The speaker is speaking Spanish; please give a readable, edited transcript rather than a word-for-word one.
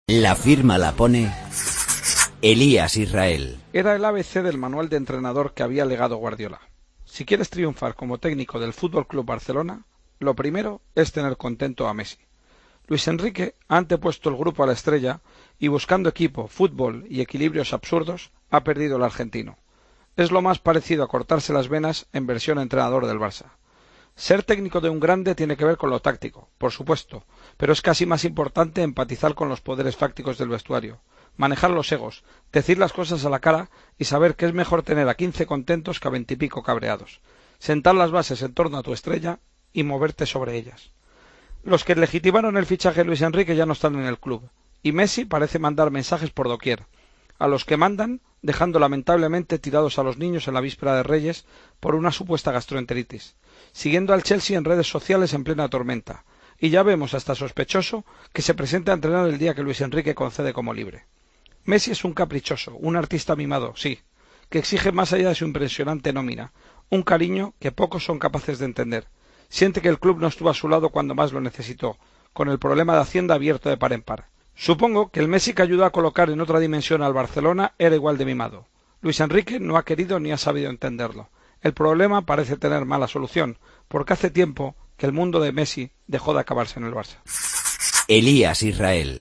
La firma la pone Elías Israel. Era el ABC del manual de entrenador que había legado Guardiola. Si quieres triunfar como técnico del Fútbol Club Barcelona, lo primero es tener contento a Messi. Luis Enrique ha antepuesto el grupo a la estrella y buscando equipo, fútbol y equilibrios absurdos, ha perdido el argentino. Es lo más parecido a cortarse las venas en versión entrenador del Barça. Ser técnico de un grande tiene que ver con lo táctico, por supuesto, pero es casi más importante empatizar con los poderes fácticos del vestuario, manejar los egos, decir las cosas a la cara y saber que es mejor tener a 15 contentos que a 20 y pico cabreados, sentar las bases en torno a tu estrella y moverte sobre ellas. Los que legitimaron el fichaje de Luis Enrique ya no están en el club, y Messi parece mandar mensajes por doquier, a los que mandan dejando lamentablemente tirados a los niños en la víspera de Reyes por una supuesta gastroenteritis, siguiendo al Chelsea en redes sociales en plena tormenta, y ya vemos hasta sospechoso que se presenta a entrenar el día que Luis Enrique concede como libre. Messi es un caprichoso, un artista mimado, sí, que exige más allá de su impresionante nómina, un cariño que pocos son capaces de entender. Siente que el club no estuvo a su lado cuando más lo necesitó, con el problema de Hacienda abierto de par en par. Supongo que el Messi que ayudó a colocar en otra dimensión al Barcelona era igual de mimado. Luis Enrique no ha querido ni ha sabido entenderlo. El problema parece tener mala solución, porque hace tiempo que el mundo de Messi dejó de acabarse en el Barça. Elías Israel.